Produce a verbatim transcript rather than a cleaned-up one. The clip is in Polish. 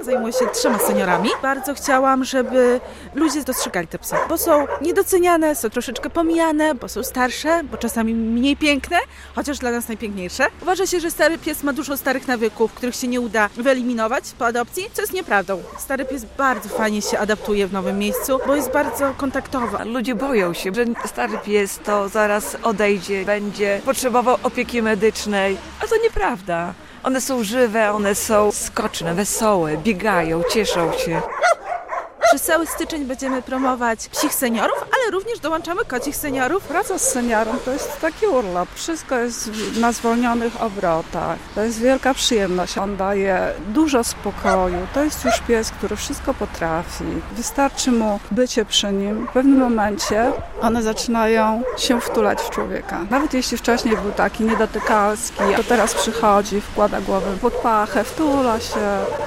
Zajmuję się trzema seniorami. Bardzo chciałam, żeby ludzie dostrzegali te psy, bo są niedoceniane, są troszeczkę pomijane, bo są starsze, bo czasami mniej piękne, chociaż dla nas najpiękniejsze. Uważa się, że stary pies ma dużo starych nawyków, których się nie uda wyeliminować po adopcji, co jest nieprawdą. Stary pies bardzo fajnie się adaptuje w nowym miejscu, bo jest bardzo kontaktowy. Ludzie boją się, że stary pies to zaraz odejdzie, będzie potrzebował opieki medycznej, a to nieprawda. One są żywe, one są skoczne, wesołe, biegają, cieszą się. Przez cały styczeń będziemy promować psich seniorów, ale również dołączamy kocich seniorów. Praca z seniorem to jest taki urlop. Wszystko jest na zwolnionych obrotach. To jest wielka przyjemność. On daje dużo spokoju. To jest już pies, który wszystko potrafi. Wystarczy mu bycie przy nim. W pewnym momencie one zaczynają się wtulać w człowieka. Nawet jeśli wcześniej był taki niedotykalski, to teraz przychodzi, wkłada głowę pod pachę, wtula się.